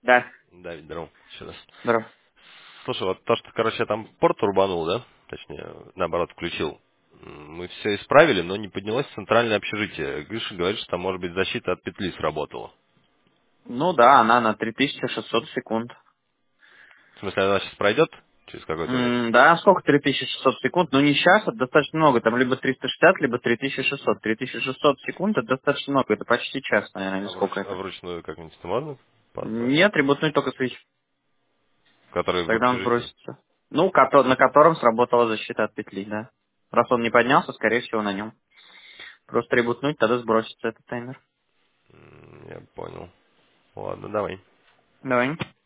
Да. Давид, здорово. Еще раз. Здорово. Слушай, вот то, что, короче, я там порт рубанул, да? Точнее, наоборот, включил. Мы все исправили, но не поднялось центральное общежитие. Гриша говорит, что там, может быть, защита от петли сработала. Ну да, она на 3600 секунд. В смысле, она сейчас пройдет через какое-то время? Да, сколько 3600 секунд? Ну не сейчас, это достаточно много. Там либо 360, либо 3600. 3600 секунд это достаточно много. Это почти час, наверное, или сколько А это? вручную как-нибудь можно позвать? Нет, ребутнуть только свич. Который в Тогда он общежитии? сбросится. Ну, на котором сработала защита от петли, да. Раз он не поднялся, скорее всего, на нем. Просто ребутнуть, тогда сбросится этот таймер. Я понял. Ладно, давай. Давай.